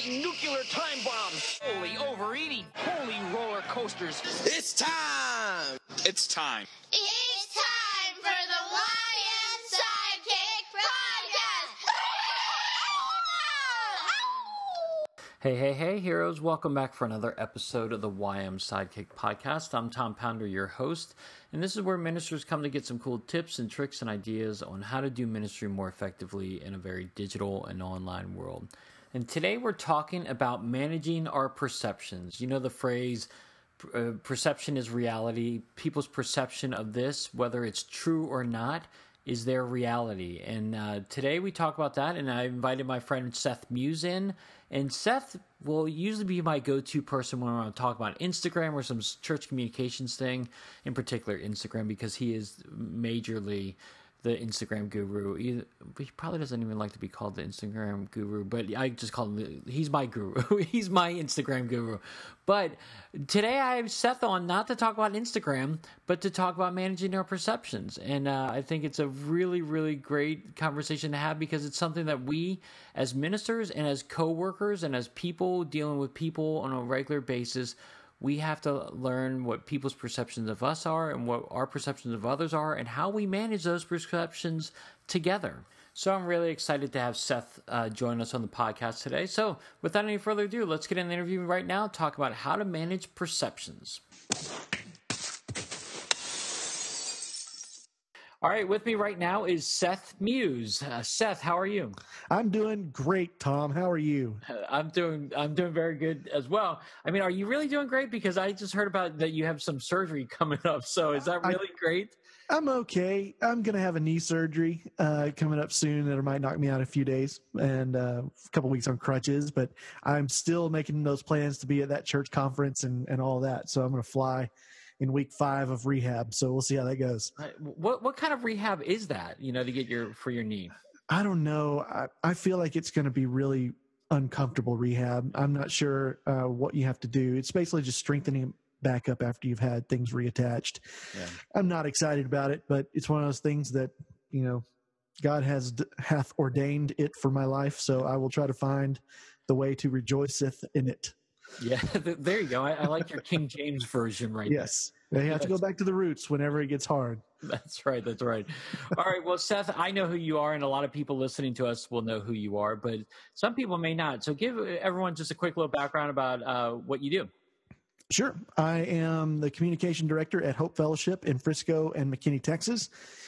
holy nuclear time bombs, holy overeating, holy roller coasters. It's time! It's time. It's time for the YM Sidekick Podcast! Hey, heroes. Welcome back for another episode of the YM Sidekick Podcast. I'm Tom Pounder, your host, and this is where ministers come to get some cool tips and tricks and ideas on how to do ministry more effectively in a very digital and online world. And today we're talking about managing our perceptions. You know the phrase, perception is reality. People's perception of this, whether it's true or not, is their reality. And today we talk about that, and I invited my friend Seth Muse in. And Seth will usually be my go-to person when I want to talk about Instagram or some church communications thing, in particular Instagram, because he is majorly the Instagram guru. He probably doesn't even like to be called the Instagram guru, but I just call him, he's my guru. He's my Instagram guru. But today I have Seth on not to talk about Instagram, but to talk about managing our perceptions. And I think it's a really, really great conversation to have because it's something that we as ministers and as co-workers and as people dealing with people on a regular basis, we have to learn what people's perceptions of us are and what our perceptions of others are and how we manage those perceptions together. So I'm really excited to have Seth join us on the podcast today. So without any further ado, let's get in the interview right now, talk about how to manage perceptions. All right, with me right now is Seth Muse. Seth, how are you? I'm doing great, Tom. How are you? I'm doing very good as well. I mean, are you really doing great? Because I just heard about that you have some surgery coming up. So is that really great? I'm okay. I'm going to have a knee surgery coming up soon that might knock me out a few days and a couple weeks on crutches. But I'm still making those plans to be at that church conference and all that. So I'm going to fly in week 5 of rehab. So we'll see how that goes. What kind of rehab is that, to get for your knee? I don't know. I feel like it's going to be really uncomfortable rehab. I'm not sure what you have to do. It's basically just strengthening back up after you've had things reattached. Yeah. I'm not excited about it, but it's one of those things that, God hath ordained it for my life. So I will try to find the way to rejoiceth in it. Yeah, there you go. I like your King James version right Yes. They have to go back to the roots whenever it gets hard. That's right. All right. Well, Seth, I know who you are, and a lot of people listening to us will know who you are, but some people may not. So give everyone just a quick little background about what you do. Sure. I am the communication director at Hope Fellowship in Frisco and McKinney, Texas.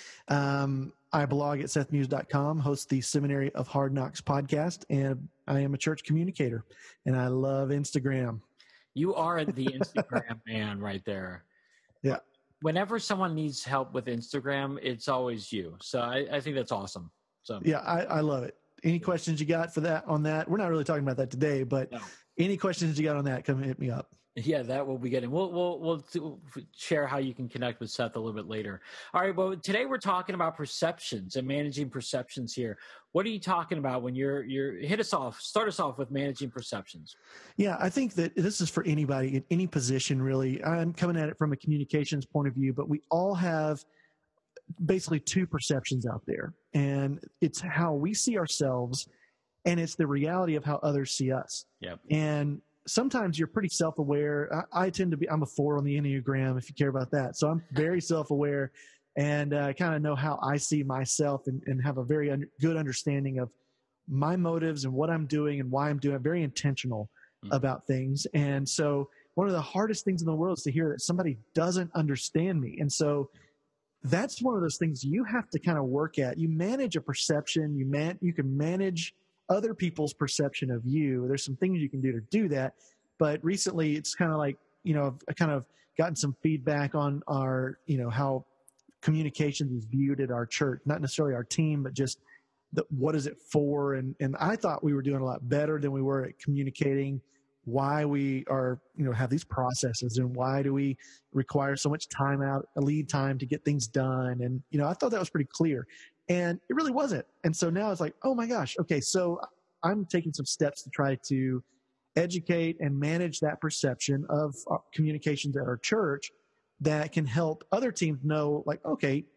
I blog at SethMuse.com, host the Seminary of Hard Knocks podcast, and I am a church communicator, and I love Instagram. You are the Instagram man right there. Yeah. Whenever someone needs help with Instagram, it's always you. So I think that's awesome. So yeah, I love it. Any questions you got on that? We're not really talking about that today, but any questions you got on that, come hit me up. Yeah, that will be good. And we'll share how you can connect with Seth a little bit later. All right, well, today we're talking about perceptions and managing perceptions here. What are you talking about when you're start us off with managing perceptions? Yeah, I think that this is for anybody in any position, really. I'm coming at it from a communications point of view, but we all have basically 2 perceptions out there. And it's how we see ourselves, and it's the reality of how others see us. Yep. And sometimes you're pretty self-aware. I tend to be, I'm a 4 on the Enneagram, if you care about that. So I'm very self-aware and kind of know how I see myself and have a very good understanding of my motives and what I'm doing and why I'm doing it. I'm very intentional about things. And so one of the hardest things in the world is to hear that somebody doesn't understand me. And so that's one of those things you have to kind of work at. You manage a perception. You can manage other people's perception of you. There's some things you can do to do that. But recently it's kind of like, I've kind of gotten some feedback on our, how communications is viewed at our church, not necessarily our team, but just what is it for? And I thought we were doing a lot better than we were at communicating why we are, have these processes and why do we require so much time out, a lead time to get things done. And, I thought that was pretty clear. And it really wasn't. And so now it's like, oh my gosh, okay, so I'm taking some steps to try to educate and manage that perception of communications at our church that can help other teams know, like, okay,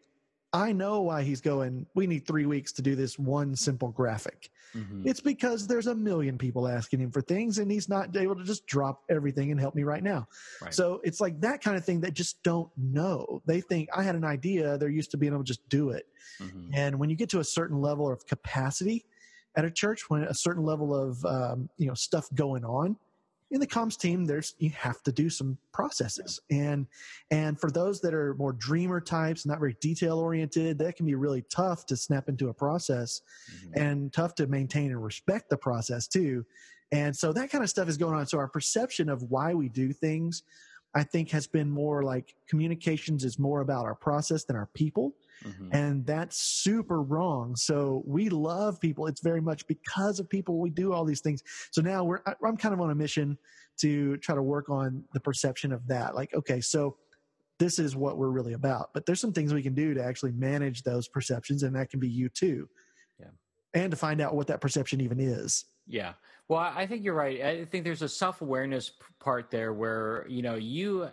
I know why he's going, we need 3 weeks to do this one simple graphic. Mm-hmm. It's because there's a million people asking him for things and he's not able to just drop everything and help me right now. Right. So it's like that kind of thing that just don't know. They think I had an idea. They're used to being able to just do it. Mm-hmm. And when you get to a certain level of capacity at a church, when a certain level of, stuff going on, in the comms team, you have to do some processes. And for those that are more dreamer types, not very detail oriented, that can be really tough to snap into a process and tough to maintain and respect the process too. And so that kind of stuff is going on. So our perception of why we do things, I think, has been more like communications is more about our process than our people. Mm-hmm. And that's super wrong. So we love people. It's very much because of people we do all these things. So now I'm kind of on a mission to try to work on the perception of that. Like, okay, so this is what we're really about. But there's some things we can do to actually manage those perceptions, and that can be you too. Yeah. And to find out what that perception even is. Yeah. Well, I think you're right. I think there's a self-awareness part there where, you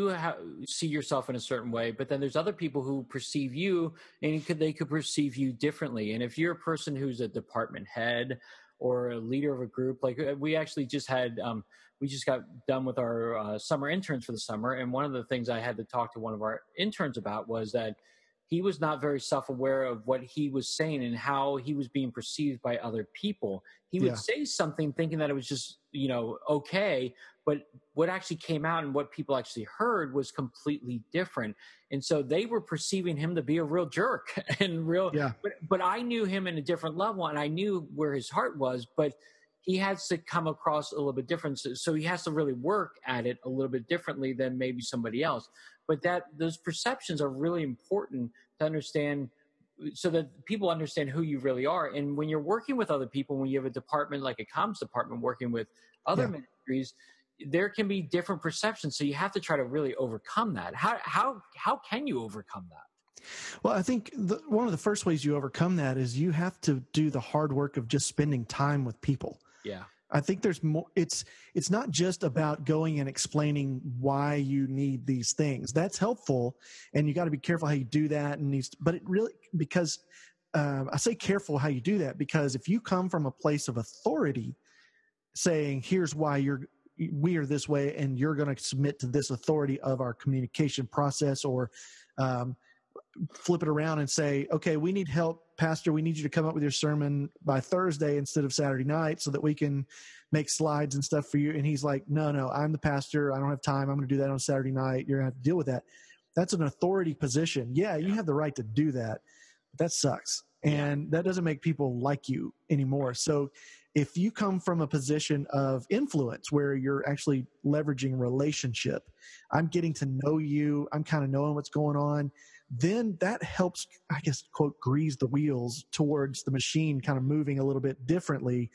see yourself in a certain way, but then there's other people who perceive you and they could perceive you differently. And if you're a person who's a department head or a leader of a group, like we actually just had, we just got done with our summer interns for the summer. And one of the things I had to talk to one of our interns about was that he was not very self-aware of what he was saying and how he was being perceived by other people. He would say something thinking that it was just, okay, but what actually came out and what people actually heard was completely different. And so they were perceiving him to be a real jerk and but I knew him in a different level and I knew where his heart was, but he has to come across a little bit different. So he has to really work at it a little bit differently than maybe somebody else. But those perceptions are really important to understand so that people understand who you really are. And when you're working with other people, when you have a department like a comms department working with other ministries, there can be different perceptions. So you have to try to really overcome that. How can you overcome that? Well, I think one of the first ways you overcome that is you have to do the hard work of just spending time with people. Yeah. I think there's more. It's not just about going and explaining why you need these things. That's helpful, and you got to be careful how you do that. But it really, because I say careful how you do that, because if you come from a place of authority, saying here's why we are this way, and you're going to submit to this authority of our communication process, or flip it around and say, okay, we need help, Pastor. We need you to come up with your sermon by Thursday instead of Saturday night so that we can make slides and stuff for you. And he's like, no, I'm the pastor. I don't have time. I'm going to do that on Saturday night. You're going to have to deal with that. That's an authority position. Yeah, you have the right to do that. But that sucks. And that doesn't make people like you anymore. So if you come from a position of influence where you're actually leveraging relationship, I'm getting to know you, I'm kind of knowing what's going on, then that helps, I guess, quote, grease the wheels towards the machine kind of moving a little bit differently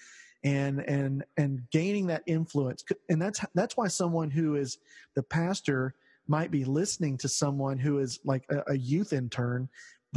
and gaining that influence. And that's why someone who is the pastor might be listening to someone who is like a youth intern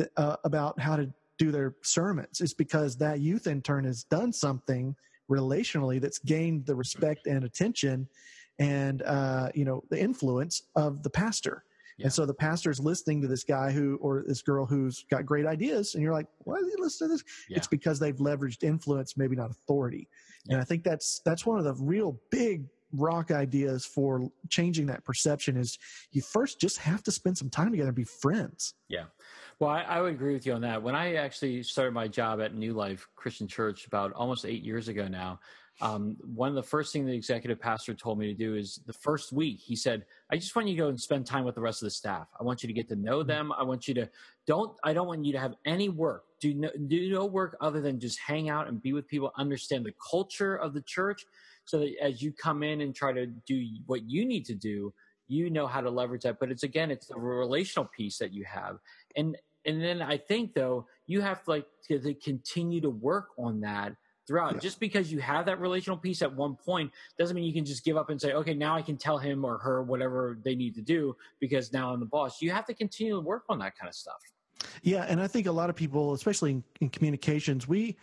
about how to do their sermons. It's because that youth intern has done something relationally that's gained the respect and attention and, the influence of the pastor. Yeah. And so the pastor's listening to this guy or this girl who's got great ideas, and you're like, why do you listen to this? Yeah. It's because they've leveraged influence, maybe not authority. Yeah. And I think that's one of the real big rock ideas for changing that perception is you first just have to spend some time together and be friends. Yeah. Well, I would agree with you on that. When I actually started my job at New Life Christian Church about almost 8 years ago now, one of the first things the executive pastor told me to do is the first week, he said, I just want you to go and spend time with the rest of the staff. I want you to get to know them. I want you to I don't want you to have any work. Do no work other than just hang out and be with people, understand the culture of the church so that as you come in and try to do what you need to do, you know how to leverage that. But it's the relational piece that you have. And then I think, though, you have to continue to work on that throughout. Yeah. Just because you have that relational piece at one point doesn't mean you can just give up and say, okay, now I can tell him or her whatever they need to do because now I'm the boss. You have to continue to work on that kind of stuff. Yeah, and I think a lot of people, especially in communications, we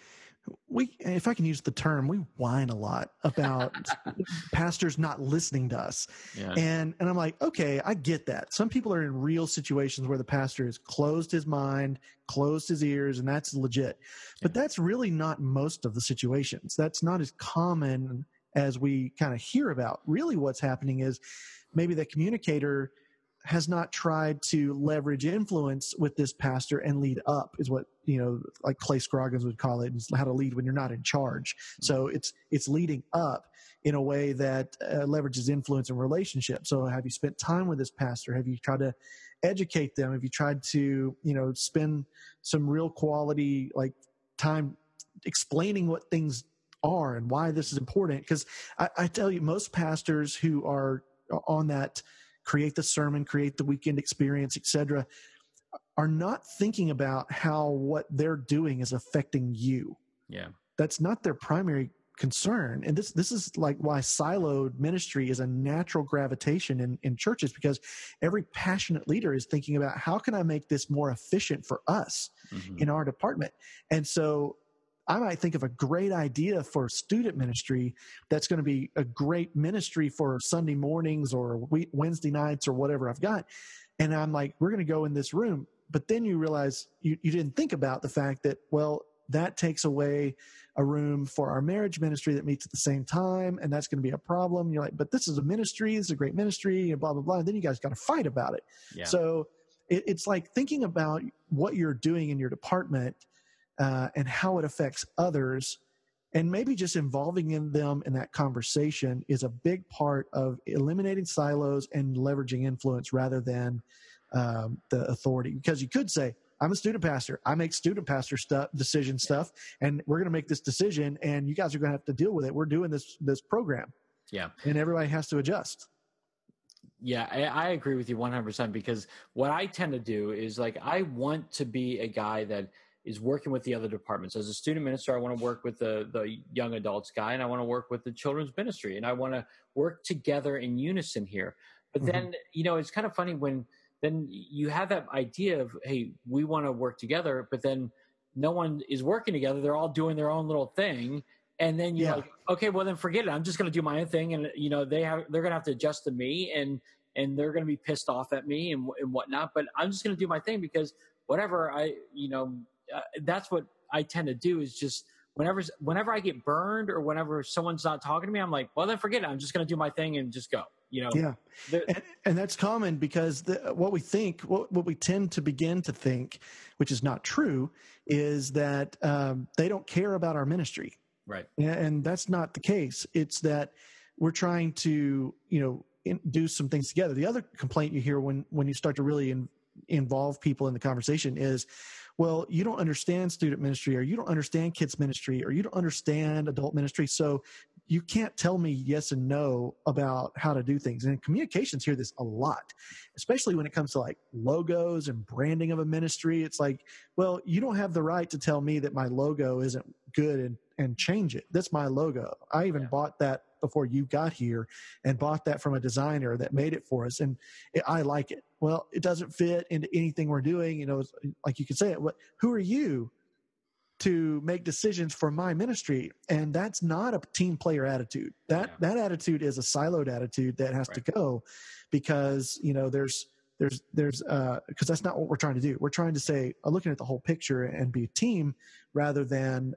if I can use the term, we whine a lot about pastors not listening to us. Yeah. And I'm like, okay, I get that. Some people are in real situations where the pastor has closed his mind, closed his ears, and that's legit. But that's really not most of the situations. That's not as common as we kind of hear about. Really what's happening is maybe the communicator has not tried to leverage influence with this pastor and lead up, is what, like Clay Scroggins would call it, is how to lead when you're not in charge. So it's leading up in a way that leverages influence and relationship. So have you spent time with this pastor? Have you tried to educate them? Have you tried to, spend some real quality time explaining what things are and why this is important? Because I tell you, most pastors who are on that create the sermon, create the weekend experience, etc., are not thinking about how what they're doing is affecting you. Yeah. That's not their primary concern. And this is like why siloed ministry is a natural gravitation in churches, because every passionate leader is thinking about how can I make this more efficient for us in our department? And so I might think of a great idea for student ministry that's going to be a great ministry for Sunday mornings or Wednesday nights or whatever I've got. And I'm like, we're going to go in this room. But then you realize you didn't think about the fact that, well, that takes away a room for our marriage ministry that meets at the same time, and that's going to be a problem. You're like, but this is a ministry, this is a great ministry, and blah, blah, blah. And then you guys got to fight about it. Yeah. So it's like thinking about what you're doing in your department and how it affects others, and maybe just involving them in that conversation is a big part of eliminating silos and leveraging influence rather than the authority. Because you could say, I'm a student pastor. I make student pastor decision stuff, and we're going to make this decision, and you guys are going to have to deal with it. We're doing this program. Yeah. And everybody has to adjust. Yeah, I agree with you 100%, because what I tend to do is I want to be a guy that is working with the other departments. As a student minister, I want to work with the young adults guy, and I want to work with the children's ministry, and I want to work together in unison here. But then, it's kind of funny when then you have that idea of, hey, we want to work together, but then no one is working together. They're all doing their own little thing. And then you're like, okay, well then forget it. I'm just going to do my own thing. And, they're going to have to adjust to me, and they're going to be pissed off at me and whatnot. But I'm just going to do my thing, because whatever that's what I tend to do, is just whenever I get burned or whenever someone's not talking to me, I'm like, well, then forget it. I'm just going to do my thing and just go, Yeah. And that's common, because what we tend to begin to think, which is not true, is that they don't care about our ministry. Right. And that's not the case. It's that we're trying to, do some things together. The other complaint you hear when you start to really involve people in the conversation is, well, you don't understand student ministry, or you don't understand kids ministry, or you don't understand adult ministry. So you can't tell me yes and no about how to do things. And in communications hear this a lot, especially when it comes to logos and branding of a ministry. It's like, well, you don't have the right to tell me that my logo isn't good and change it. That's my logo. I even bought that before you got here, and bought that from a designer that made it for us. And I like it. Well, it doesn't fit into anything we're doing. Like you could say it, who are you to make decisions for my ministry? And that's not a team player attitude. That attitude is a siloed attitude that has to go, because, there's because that's not what we're trying to do. We're trying to say, looking at the whole picture and be a team, rather than,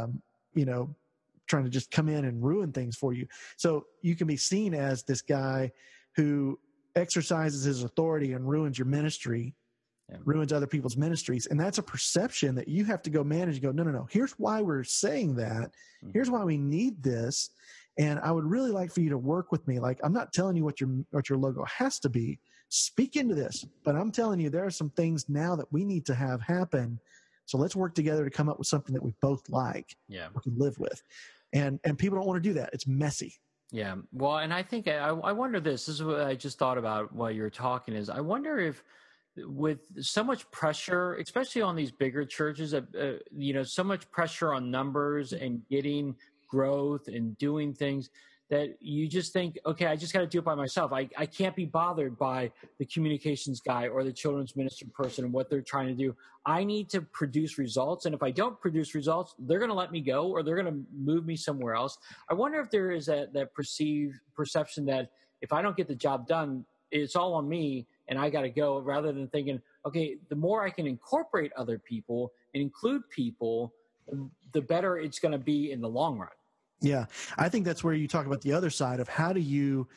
trying to just come in and ruin things for you. So you can be seen as this guy who exercises his authority and ruins your ministry, ruins other people's ministries. And that's a perception that you have to go manage. Go, no. Here's why we're saying that. Here's why we need this. And I would really like for you to work with me. I'm not telling you what your logo has to be. Speak into this, but I'm telling you, there are some things now that we need to have happen. So let's work together to come up with something that we both like, we can live with. And people don't want to do that. It's messy. Yeah. Well, and I think I wonder this is what I just thought about while you were talking, is I wonder if with so much pressure, especially on these bigger churches, so much pressure on numbers and getting growth and doing things that you just think, okay, I just got to do it by myself. I can't be bothered by the communications guy or the children's ministry person and what they're trying to do. I need to produce results. And if I don't produce results, they're going to let me go or they're going to move me somewhere else. I wonder if there is that perception that if I don't get the job done, it's all on me and I got to go, rather than thinking, okay, the more I can incorporate other people and include people, the better it's going to be in the long run. Yeah, I think that's where you talk about the other side of how do you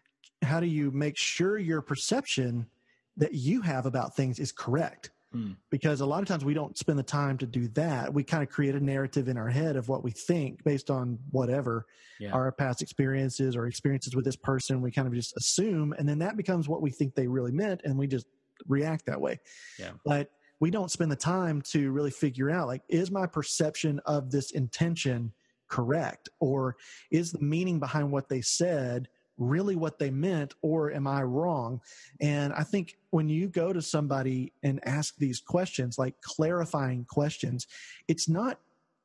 make sure your perception that you have about things is correct? Because a lot of times we don't spend the time to do that. We kind of create a narrative in our head of what we think based on whatever our past experiences or experiences with this person. We kind of just assume, and then that becomes what we think they really meant, and we just react that way. Yeah. But we don't spend the time to really figure out, like, is my perception of this intention correct? Or is the meaning behind what they said really what they meant, or am I wrong? And I think when you go to somebody and ask these questions, like clarifying questions, it's not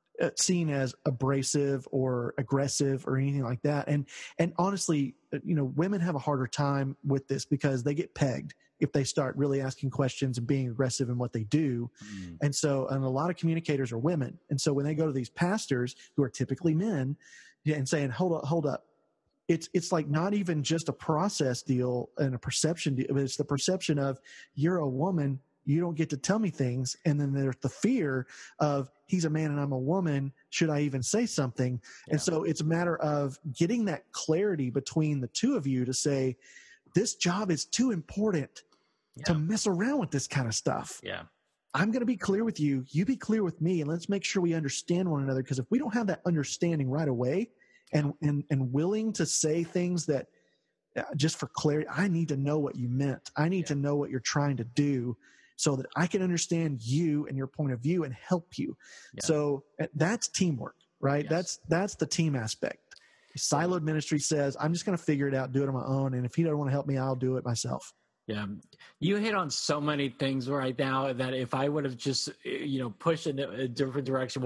seen as abrasive or aggressive or anything like that. And honestly, women have a harder time with this because they get pegged if they start really asking questions and being aggressive in what they do. And a lot of communicators are women. And so when they go to these pastors who are typically men and saying, hold up. It's like not even just a process deal and a perception deal, but it's the perception of, you're a woman, you don't get to tell me things. And then there's the fear of, he's a man and I'm a woman, should I even say something? Yeah. And so it's a matter of getting that clarity between the two of you to say, this job is too important to mess around with this kind of stuff. Yeah. I'm going to be clear with you, you be clear with me, and let's make sure we understand one another. Because if we don't have that understanding right away, and willing to say things that just for clarity, I need to know what you meant. I need to know what you're trying to do so that I can understand you and your point of view and help you. Yeah. So that's teamwork, right? Yes. That's the team aspect. Siloed ministry says, I'm just going to figure it out, do it on my own. And if he doesn't want to help me, I'll do it myself. Yeah. You hit on so many things right now that if I would have just, pushed in a different direction,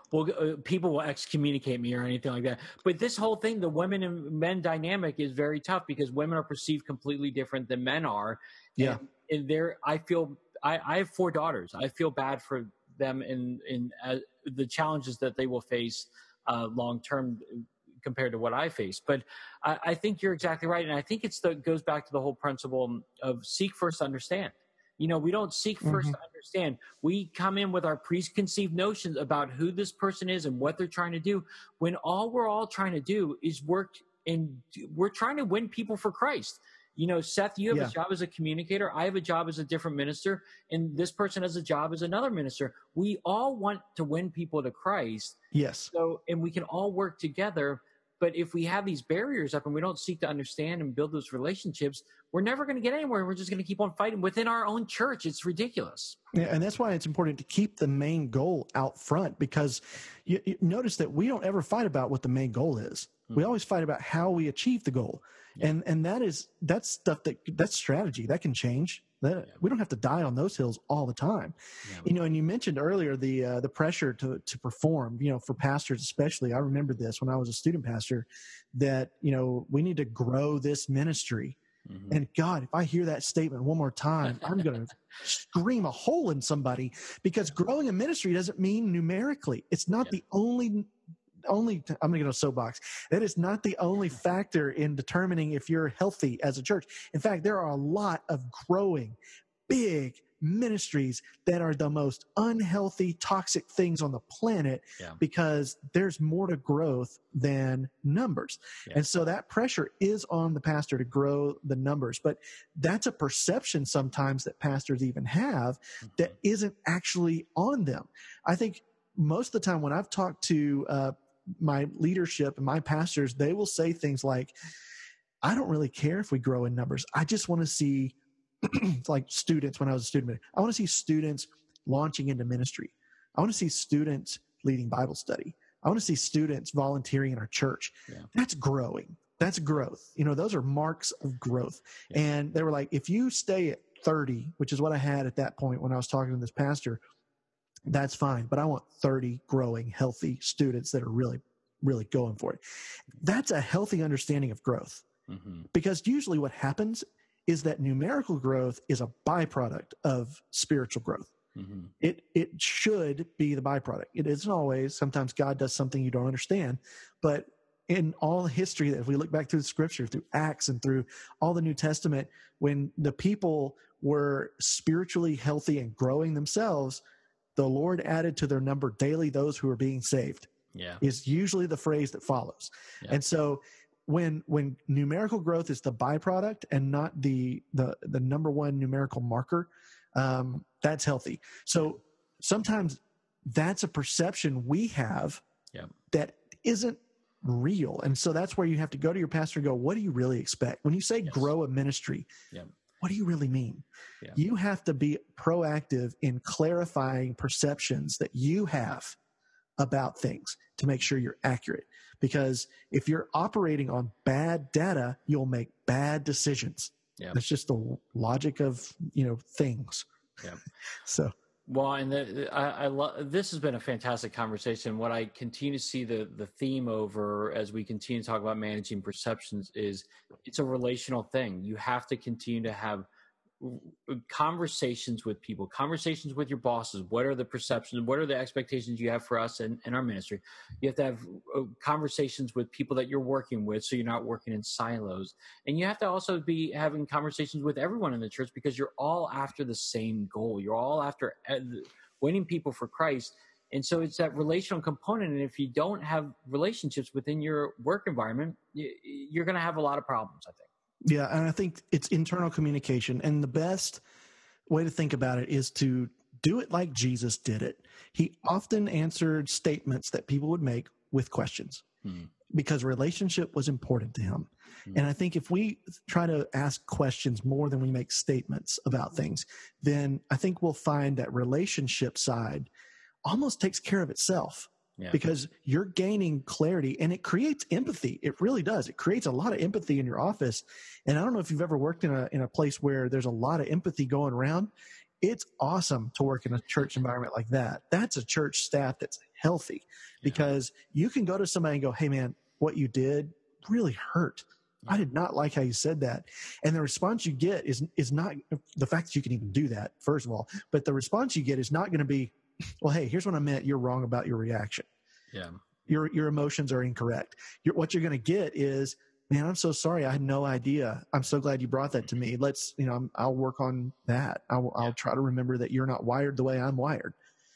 people will excommunicate me or anything like that. But this whole thing, the women and men dynamic is very tough because women are perceived completely different than men are. Yeah. And I have 4 daughters. I feel bad for them in the challenges that they will face long-term compared to what I face. But I think you're exactly right. And I think goes back to the whole principle of seek first to understand. We don't seek first to understand. We come in with our preconceived notions about who this person is and what they're trying to do, when all we're all trying to do is work, and we're trying to win people for Christ. Seth, you have a job as a communicator. I have a job as a different minister, and this person has a job as another minister. We all want to win people to Christ. Yes. And we can all work together. But if we have these barriers up and we don't seek to understand and build those relationships, we're never going to get anywhere. We're just going to keep on fighting within our own church. It's ridiculous. Yeah, and that's why it's important to keep the main goal out front, because you notice that we don't ever fight about what the main goal is. We always fight about how we achieve the goal. Yeah. And that's stuff that's strategy that can change. We don't have to die on those hills all the time. Yeah. And you mentioned earlier the pressure to perform, for pastors especially. I remember this when I was a student pastor, that, we need to grow this ministry. Mm-hmm. And God, if I hear that statement one more time, I'm going to scream a hole in somebody, because growing a ministry doesn't mean numerically. It's not the only I'm going to go soapbox. That is not the only factor in determining if you're healthy as a church. In fact, there are a lot of growing, big ministries that are the most unhealthy, toxic things on the planet, because there's more to growth than numbers. Yeah. And so that pressure is on the pastor to grow the numbers. But that's a perception sometimes that pastors even have that isn't actually on them. I think most of the time when I've talked to my leadership and my pastors, they will say things like, I don't really care if we grow in numbers. I just want to see like students. When I was a student, I want to see students launching into ministry. I want to see students leading Bible study. I want to see students volunteering in our church. Yeah. That's growing. That's growth. Those are marks of growth. Yeah. And they were like, if you stay at 30, which is what I had at that point when I was talking to this pastor, that's fine. But I want 30 growing, healthy students that are really really going for it. That's a healthy understanding of growth, because usually what happens is that numerical growth is a byproduct of spiritual growth. It should be the byproduct. It isn't always. Sometimes God does something you don't understand, but in all history, that if we look back through the scripture, through Acts and through all the New Testament, when the people were spiritually healthy and growing themselves, the Lord added to their number daily those who were being saved. Is usually the phrase that follows. And so when numerical growth is the byproduct and not the number one numerical marker, that's healthy. So sometimes that's a perception we have that isn't real. And so that's where you have to go to your pastor and go, what do you really expect? When you say grow a ministry, what do you really mean? You have to be proactive in clarifying perceptions that you have about things to make sure you're accurate. Because if you're operating on bad data, you'll make bad decisions. That's just the logic of, things. So. Well, and I love, this has been a fantastic conversation. What I continue to see the theme over as we continue to talk about managing perceptions is it's a relational thing. You have to continue to have conversations with people, conversations with your bosses. What are the perceptions? What are the expectations you have for us in our ministry? You have to have conversations with people that you're working with, so you're not working in silos. And you have to also be having conversations with everyone in the church, because you're all after the same goal. You're all after winning people for Christ. And so it's that relational component. And if you don't have relationships within your work environment, you're going to have a lot of problems, I think. Yeah, and I think it's internal communication. And the best way to think about it is to do it like Jesus did it. He often answered statements that people would make with questions because relationship was important to him. And I think if we try to ask questions more than we make statements about things, then I think we'll find that relationship side almost takes care of itself. Because you're gaining clarity, and it creates empathy. It really does. It creates a lot of empathy in your office. And I don't know if you've ever worked in a place where there's a lot of empathy going around. It's awesome to work in a church environment like that. That's a church staff that's healthy, because you can go to somebody and go, hey man, what you did really hurt. I did not like how you said that. And the response you get is not the fact that you can even do that, first of all, but the response you get is not going to be, well, hey, here's what I meant. You're wrong about your reaction. Your emotions are incorrect. What you're going to get is, man, I'm so sorry. I had no idea. I'm so glad you brought that to me. Let's, I'll work on that. I'll try to remember that you're not wired the way I'm wired.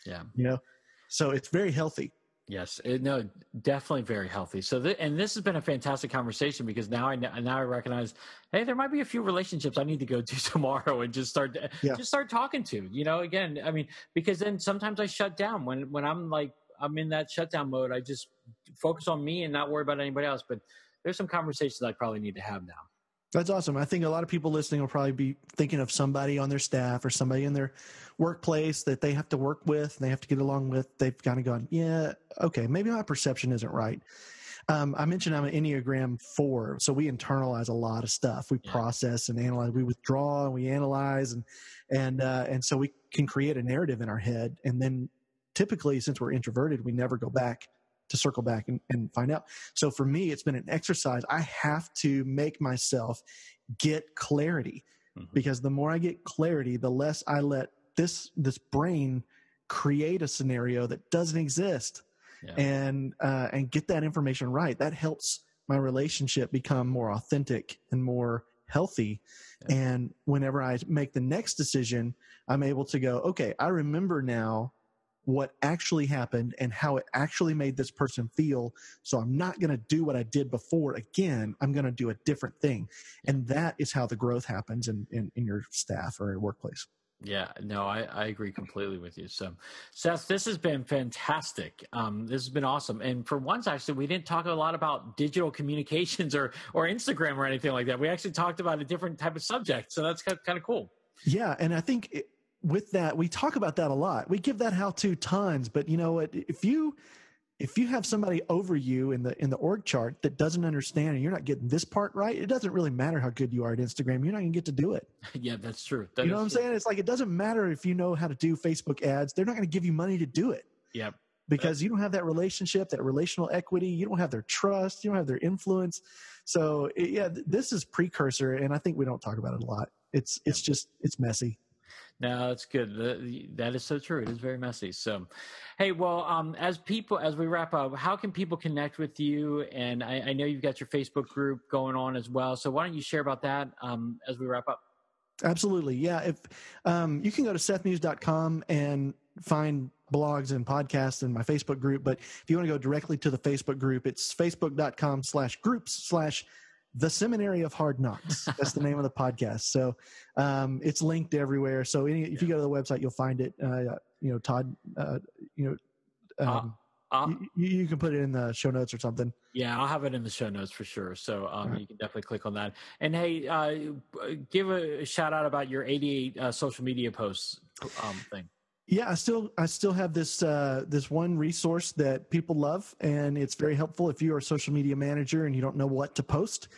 So it's very healthy. Yes, no, definitely very healthy. So, and this has been a fantastic conversation, because now I recognize, hey, there might be a few relationships I need to go to tomorrow and just start talking to. Again, I mean, because then sometimes I shut down when I'm in that shutdown mode. I just focus on me and not worry about anybody else. But there's some conversations I probably need to have now. That's awesome. I think a lot of people listening will probably be thinking of somebody on their staff or somebody in their workplace that they have to work with and they have to get along with. They've kind of gone, yeah, okay, maybe my perception isn't right. I mentioned I'm an Enneagram 4, so we internalize a lot of stuff. We process and analyze. We withdraw and we analyze, and so we can create a narrative in our head. And then typically, since we're introverted, we never go back to circle back and find out. So for me, it's been an exercise. I have to make myself get clarity, because the more I get clarity, the less I let this brain create a scenario that doesn't exist, and get that information right. That helps my relationship become more authentic and more healthy. And whenever I make the next decision, I'm able to go, okay, I remember now what actually happened and how it actually made this person feel. So I'm not going to do what I did before again. I'm going to do a different thing. And that is how the growth happens in your staff or your workplace. Yeah, no, I agree completely with you. So, Seth, this has been fantastic. This has been awesome. And for once, actually, we didn't talk a lot about digital communications or Instagram or anything like that. We actually talked about a different type of subject. So that's kind of cool. Yeah, and I think with that, we talk about that a lot. We give that how-to tons, but you know what? If you have somebody over you in the org chart that doesn't understand and you're not getting this part right, it doesn't really matter how good you are at Instagram. You're not going to get to do it. Yeah, that's true. You know what I'm saying? It's like, it doesn't matter if you know how to do Facebook ads. They're not going to give you money to do it. Yep. because you don't have that relationship, that relational equity. You don't have their trust. You don't have their influence. So this is precursor, and I think we don't talk about it a lot. It's messy. No, it's good. That is so true. It is very messy. So, hey, well, as we wrap up, how can people connect with you? And I know you've got your Facebook group going on as well. So why don't you share about that as we wrap up? Absolutely. Yeah. If you can go to SethMuse.com and find blogs and podcasts in my Facebook group. But if you want to go directly to the Facebook group, it's facebook.com/groups/The Seminary of Hard Knocks. That's the name of the podcast. So it's linked everywhere. So if you go to the website, you'll find it. Todd, you can put it in the show notes or something. Yeah, I'll have it in the show notes for sure. So you can definitely click on that. And hey, give a shout out about your 88 social media posts thing. Yeah, I still have this one resource that people love, and it's very helpful if you're a social media manager and you don't know what to post.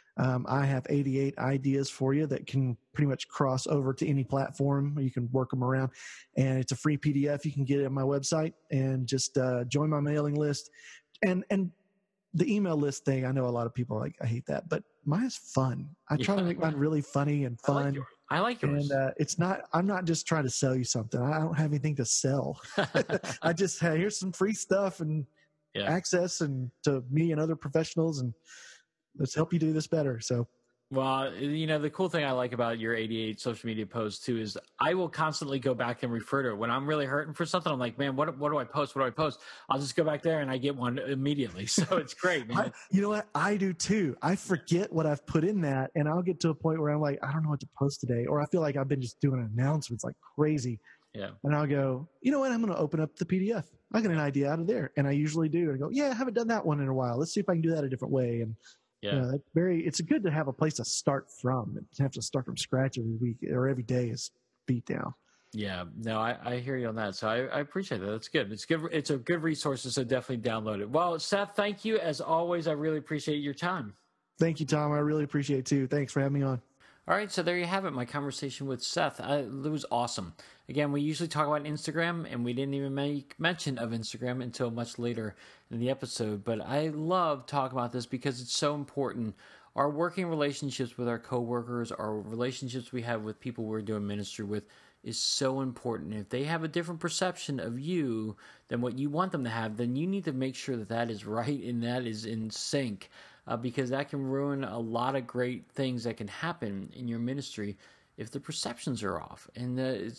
I have 88 ideas for you that can pretty much cross over to any platform. You can work them around, and it's a free PDF. You can get it on my website and just join my mailing list. And the email list thing, I know a lot of people I hate that, but mine's fun. I try to make mine really funny and fun. I like yours. And I'm not just trying to sell you something. I don't have anything to sell. I just, hey, here's some free stuff and access and to me and other professionals, and let's help you do this better. So, well, the cool thing I like about your 88 social media posts too is I will constantly go back and refer to it. When I'm really hurting for something, I'm like, man, what do I post? What do I post? I'll just go back there and I get one immediately. So it's great, man. You know what? I do too. I forget what I've put in that, and I'll get to a point where I'm like, I don't know what to post today, or I feel like I've been just doing announcements like crazy. Yeah. And I'll go, you know what? I'm going to open up the PDF. I get an idea out of there, and I usually do. And I go, yeah, I haven't done that one in a while. Let's see if I can do that a different way. And it's good to have a place to start from. And to have to start from scratch every week or every day is beat down. Yeah, no, I hear you on that. So I appreciate that. That's good. It's good. It's a good resource. So definitely download it. Well, Seth, thank you as always. I really appreciate your time. Thank you, Tom. I really appreciate it too. Thanks for having me on. All right, so there you have it, my conversation with Seth. It was awesome. Again, we usually talk about Instagram, and we didn't even make mention of Instagram until much later in the episode. But I love talking about this because it's so important. Our working relationships with our coworkers, our relationships we have with people we're doing ministry with is so important. If they have a different perception of you than what you want them to have, then you need to make sure that that is right and that is in sync. Because that can ruin a lot of great things that can happen in your ministry if the perceptions are off. And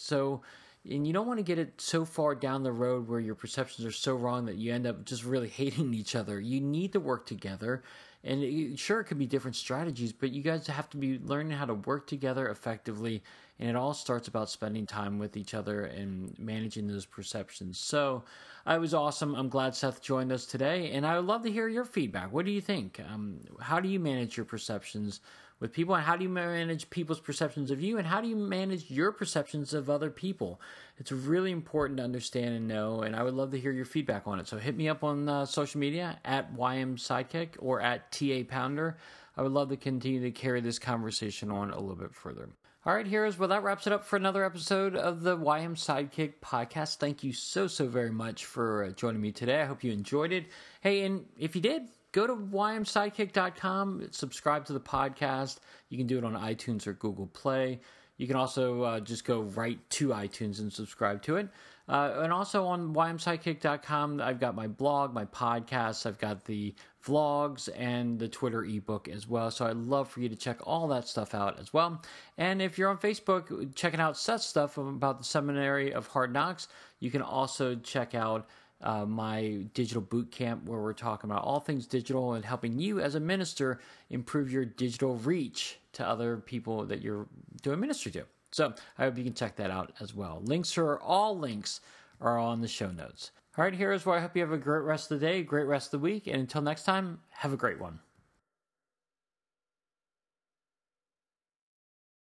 you don't want to get it so far down the road where your perceptions are so wrong that you end up just really hating each other. You need to work together. And it could be different strategies, but you guys have to be learning how to work together effectively. And it all starts about spending time with each other and managing those perceptions. So it was awesome. I'm glad Seth joined us today. And I would love to hear your feedback. What do you think? How do you manage your perceptions with people? And how do you manage people's perceptions of you? And how do you manage your perceptions of other people? It's really important to understand and know. And I would love to hear your feedback on it. So hit me up on social media at YM Sidekick or at TA Pounder. I would love to continue to carry this conversation on a little bit further. All right, heroes. Well, that wraps it up for another episode of the YM Sidekick podcast. Thank you so very much for joining me today. I hope you enjoyed it. Hey, and if you did, go to ymsidekick.com, subscribe to the podcast. You can do it on iTunes or Google Play. You can also just go right to iTunes and subscribe to it. And also on ymsidekick.com, I've got my blog, my podcasts, I've got the vlogs, and the Twitter ebook as well. So I'd love for you to check all that stuff out as well. And if you're on Facebook checking out Seth's stuff about the Seminary of Hard Knocks, you can also check out my digital boot camp where we're talking about all things digital and helping you as a minister improve your digital reach to other people that you're doing ministry to. So I hope you can check that out as well. All links are on the show notes. All right, heroes, well, I hope you have a great rest of the day, great rest of the week, and until next time, have a great one.